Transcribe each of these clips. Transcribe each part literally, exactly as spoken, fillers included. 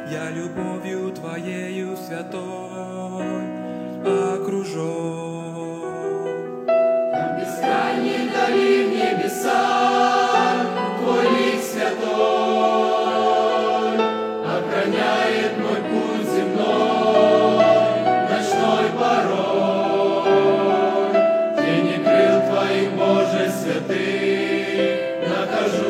Я любовью Твоею святой окружен. Там бескрайней дали в небеса Твой лик святой охраняет мой путь земной, ночной порой. Тени крыл Твоих, Боже святых, нахожу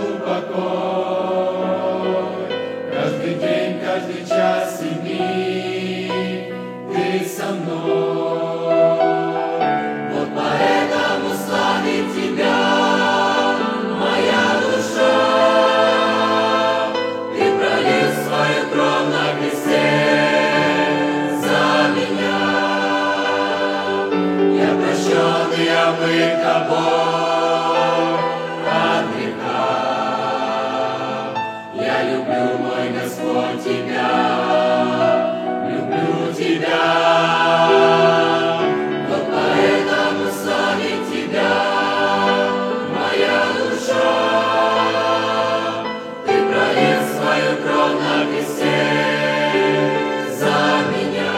покой. Каждый день, каждый час и миг Ты со мной. Вот поэтому славит Тебя моя душа. Ты пролил свою кровь на кресте за меня. Я прощен и омыт Тобой от греха. Я люблю, мой Господь, Тебя, люблю Тебя. Вот поэтому славит Тебя моя душа. Ты пролил свою кровь на кресте за меня.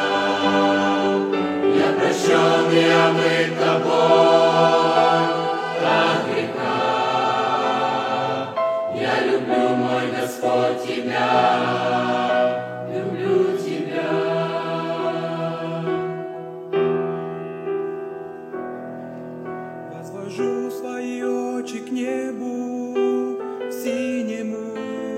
Я прощен и омыт Тобой от греха. Я люблю, мой Господь, Тебя, люблю Тебя. Возвожу свои очи к небу синему.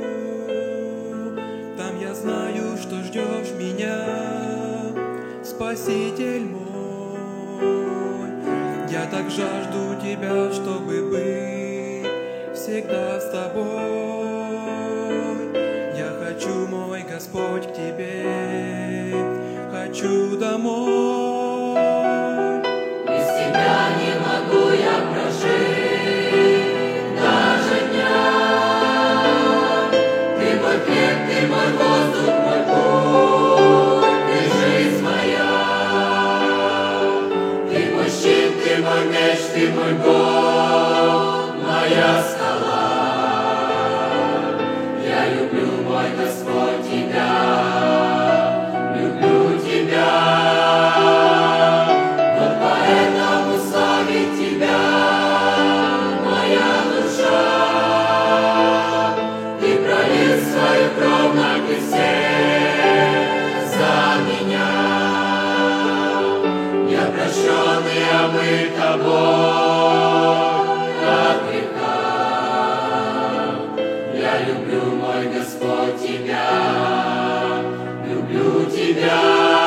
Там я знаю, что ждешь меня, Спаситель мой. Я так жажду Тебя, чтобы быть всегда с Тобой. Я хочу, мой Господь, к Тебе, хочу домой. Без Тебя не могу я прожить даже дня. Ты мой хлеб, Ты мой воздух, мой путь, Ты жизнь моя. Ты мой щит, Ты мой меч, Ты мой Бог, моя скала. Я люблю, мой Господь, Тебя, люблю Тебя. Вот поэтому славит Тебя моя душа. Ты пролил свою кровь на кресте за меня. Я прощен и омыт Тобой от греха. Я люблю, мой Господь, Тебя, люблю Тебя.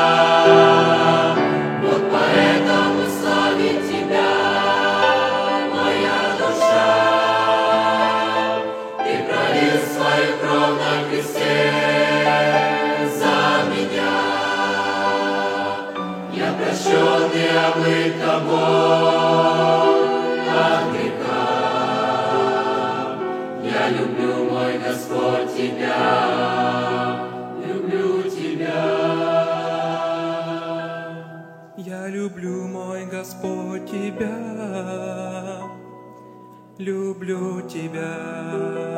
Вот поэтому славит Тебя моя душа. Ты пролил свою кровь на кресте за меня. Я прощен и омыт Тобой от греха. Я люблю, мой Господь, Тебя, люблю Тебя. Я люблю, мой Господь, Тебя, люблю Тебя.